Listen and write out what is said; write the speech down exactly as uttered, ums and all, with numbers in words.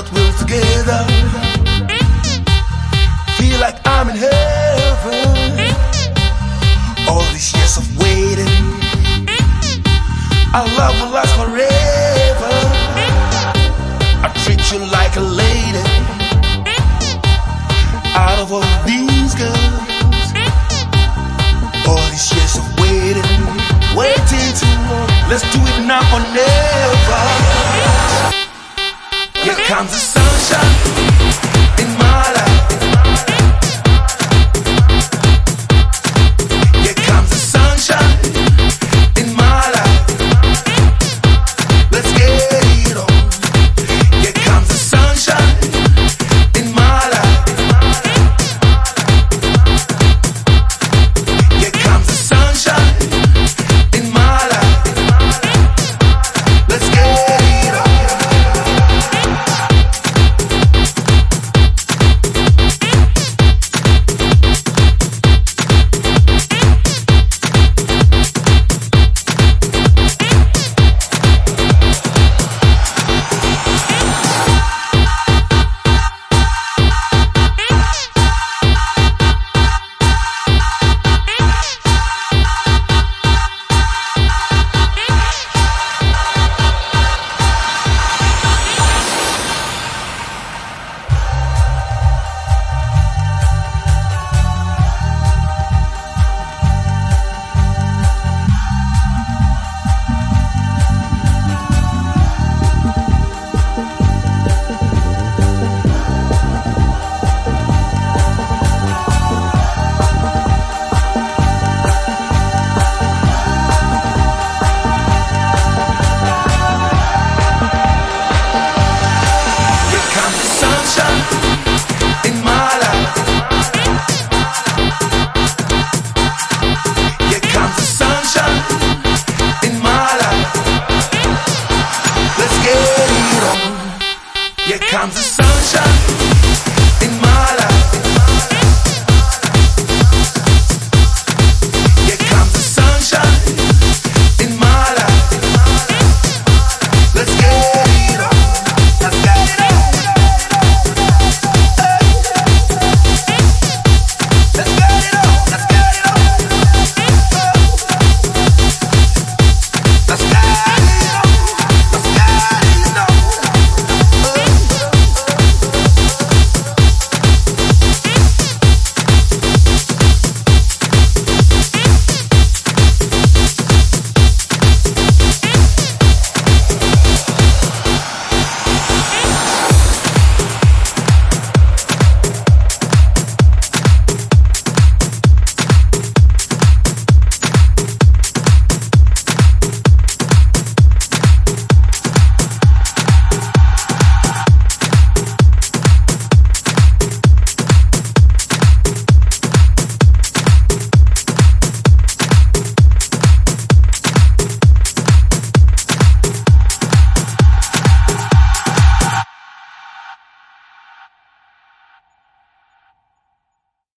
but we're together. Feel like I'm in heaven. All these years of waiting, our love will last forever. I treat you like a lady. Out of all these girls, all these years of waiting, waiting too long. Let's do it now or never. Here comes the sunshine in my life. Here comes the sunshine in my life. Let's get it on. Here comes the sunshine in my life. Here comes the sunshine in my life. Let's get it on. Here comes the sunshine in my life.